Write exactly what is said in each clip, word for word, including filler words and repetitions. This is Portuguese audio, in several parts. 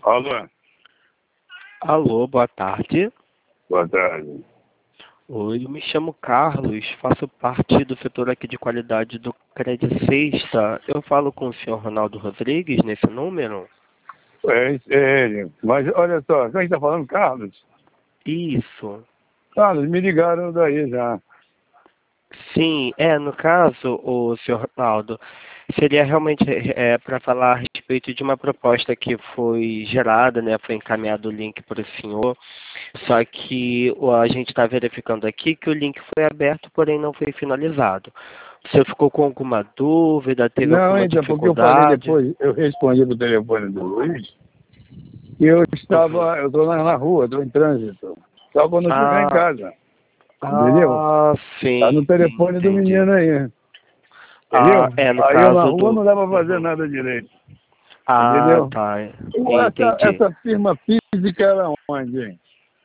Alô? Alô, boa tarde. Boa tarde. Oi, eu me chamo Carlos, faço parte do setor aqui de qualidade do Credit Sexta. Eu falo com o senhor Ronaldo Rodrigues nesse número? É, é ele. Mas olha só, quem está falando? Carlos? Isso. Carlos, me ligaram daí já. Sim, é, no caso, o senhor Ronaldo, seria realmente é, para falar a respeito de uma proposta que foi gerada, né, foi encaminhado o link para o senhor, só que o- a gente está verificando aqui que o link foi aberto, porém não foi finalizado. O senhor ficou com alguma dúvida, teve Não, alguma ainda, porque eu falei dificuldade? depois, eu respondi pro telefone do Luiz, e eu Uhum. estava, eu estou lá na rua, estou em trânsito. Só quando eu chegar em Ah, casa. Entendeu? ah, Tá sim, no telefone do entendi. menino aí. Ah, Entendeu? é, no Aí eu na caso rua do... não dá para fazer Uhum. nada direito. Ah, Entendeu? tá, Essa, entendi. essa firma física era onde, hein?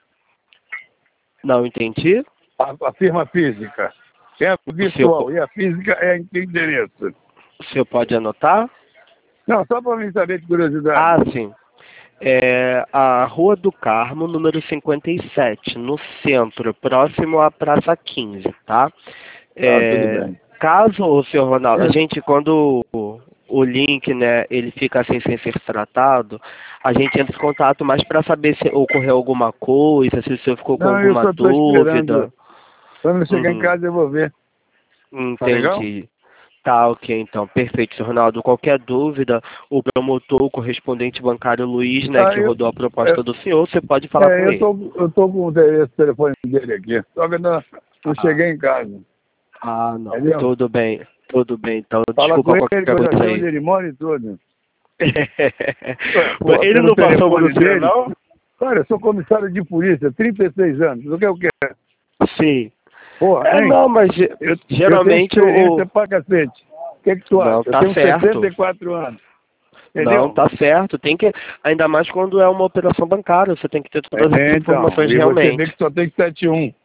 Não entendi? A, a firma física. É a O senhor, virtual e a física é em que endereço? o senhor pode anotar? Não, só para mim saber de Ah, curiosidade. sim. É a Rua do Carmo, número cinquenta e sete, no centro, próximo à Praça quinze, tá? Tá, tudo É, bem. caso o senhor Ronaldo, a É, gente, quando o, o link, né, ele fica assim sem ser tratado, a gente entra em contato mais para saber se ocorreu alguma coisa, se o senhor ficou com não, eu alguma só estou esperando. dúvida. Quando eu chegar em Uhum, casa eu vou ver. Tá legal? entendi. Tá, ok, então, perfeito, senhor Ronaldo. Qualquer dúvida, o promotor, o correspondente bancário Luiz, né, Ah, que eu, rodou a proposta é, do senhor, você pode falar é, com eu, ele. tô, eu tô com o endereço, o telefone dele aqui. Só que eu não, não Ah, cheguei em casa. ah, não. Entendeu? Tudo bem, tudo bem. Então, Fala com desculpa ele que qualquer eu já coisa sei onde aí. ele mora e tudo. Ué, pô, Ele pelo não passou para telefone o senhor, dele. não? Cara, eu sou comissário de polícia, trinta e seis anos. O que é o quê? Sim. Porra, É, hein? não, mas ge- Eu, eu tenho geralmente o... experiência pra cacete. O que, que tu acha? Não, Eu tá tenho sessenta certo. e quatro anos. Não, Entendeu? tá certo. Tem que... Ainda mais quando é uma operação bancária, você tem que ter todas as É, então, informações e você vê realmente. que só tem setenta e um.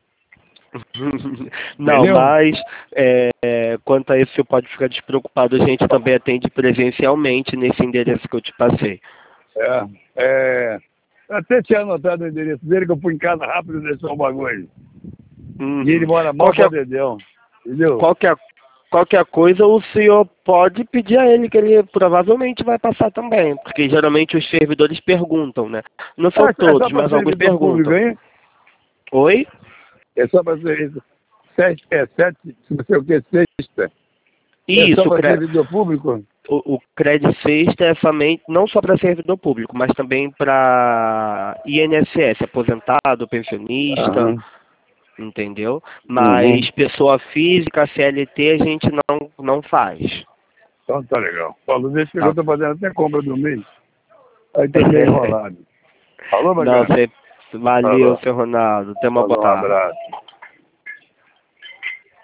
Não, Entendeu? mas é, é, quanto a isso, você pode ficar despreocupado. A gente também atende presencialmente nesse endereço que eu te passei. É, é, até tinha anotado o endereço dele que eu fui em casa rápido e deixou o bagulho. E ele Uhum. mora mal pra Qualquer, dedéu. Entendeu? qualquer, qualquer coisa, o senhor pode pedir a ele, que ele provavelmente vai passar também. Porque geralmente os servidores perguntam, né? Não são Ah, é só todos, pra mas alguns servidor público, perguntam. hein? Oi? É só pra ser sete, é sete, não sei o que, sexta. É só Isso, o, pra cre... servidor público? o, o Credit Sexta é somente, não só para servidor público, mas também para I N S S, aposentado, pensionista, Aham. entendeu? Uhum. Mas pessoa física, C L T, a gente não, não faz. Então tá legal. Paulo, deixa que Tá? eu tô fazendo até compra do mês. Aí tô meio enrolado. Falou, Não, bacana? você... Valeu, Falou. seu Ronaldo. Tenha uma boa Falou, um tarde. abraço.